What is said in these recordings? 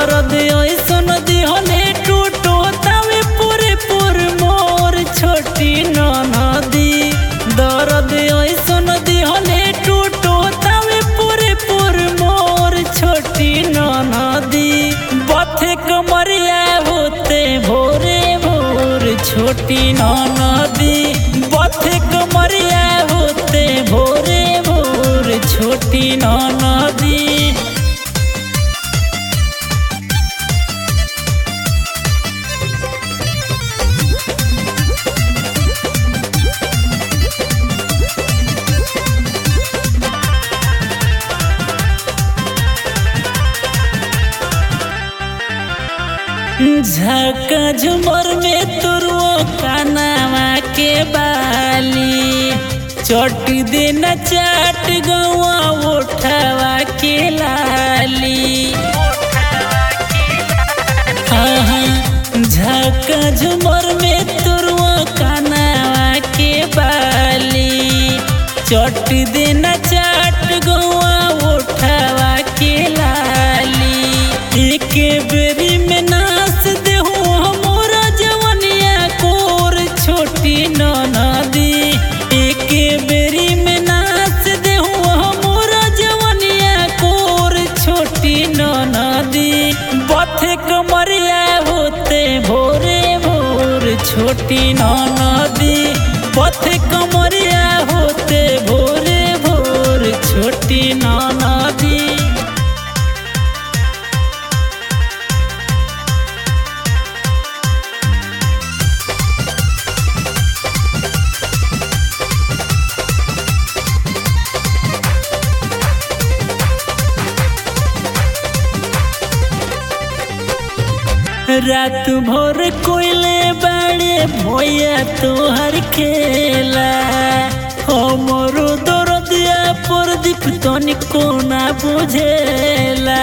दर्द ऐसन दिहले टूटो तवे पूरे पूर मोर छोटी ननदी। दर्द ऐसन दिहले टूटो तवे पूरे पूर मोर छोटी ननदी। बथे कमरिया होते भोरे भोर छोटी ननदी। बथे कमरिया होते भोरे भोर छोटी ननदी। झका झुमर में तुरवो कानावा के बाली चोटी देना चाट गवा उठावा के लाली। झका झुमर में तुरवो कानावा के बाली चोटी देना चाट गवा उठावा के लाली। एक बेरी में नाच देहू हमारा जवनिया कोर छोटी ननदी। एक बेरी में नाच देहू हमारा जवनिया कोर छोटी ननदी। बथे कमरिया होते भोरे भोर छोटी ननदी। बथे कमरिया होते भोरे भोर छोटी ननदी। रात भर कोयले बाड़े भैया तोहर खेला हमरो दरदिया प्रदीप तनिको ना बुझेला।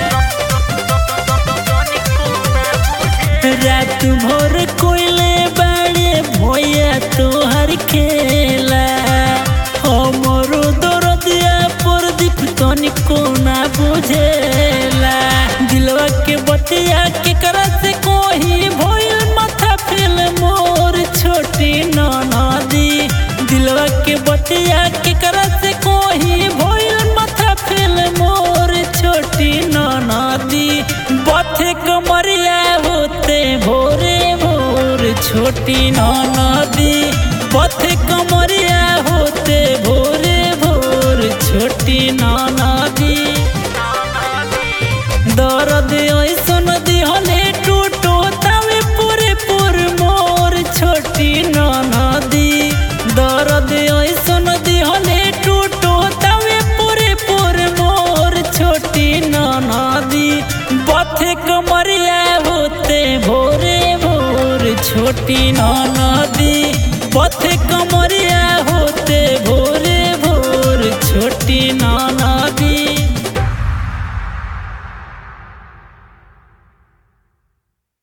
रात भर कोयले बाड़े भैया तोहर खेला हमरो दरदिया प्रदीप तनिको ना बुझेला। दिलवा के बतिया के करा से कोही भइल माथा फेल मोर छोटी ननदी। दिलवा के बतिया के करा से कोही भइल माथा फेल मोर छोटी ननदी। बथे कमरिया होते भोरे भोर छोटी ननदी। बथे कमरिया होते भोरे भोर छोटी ननदी। दर्द ऐसन दिहले टूटो तवे पूरे पूर मोर छोटी ननदी। दर्द ऐसन दिहले टूटो तवे पूरे पूर मोर छोटी ननदी। बथे कमरिया होते भोरे भोर छोटी ननदी। बथे कमरिया होते भोरे भोर छोटी ननदी।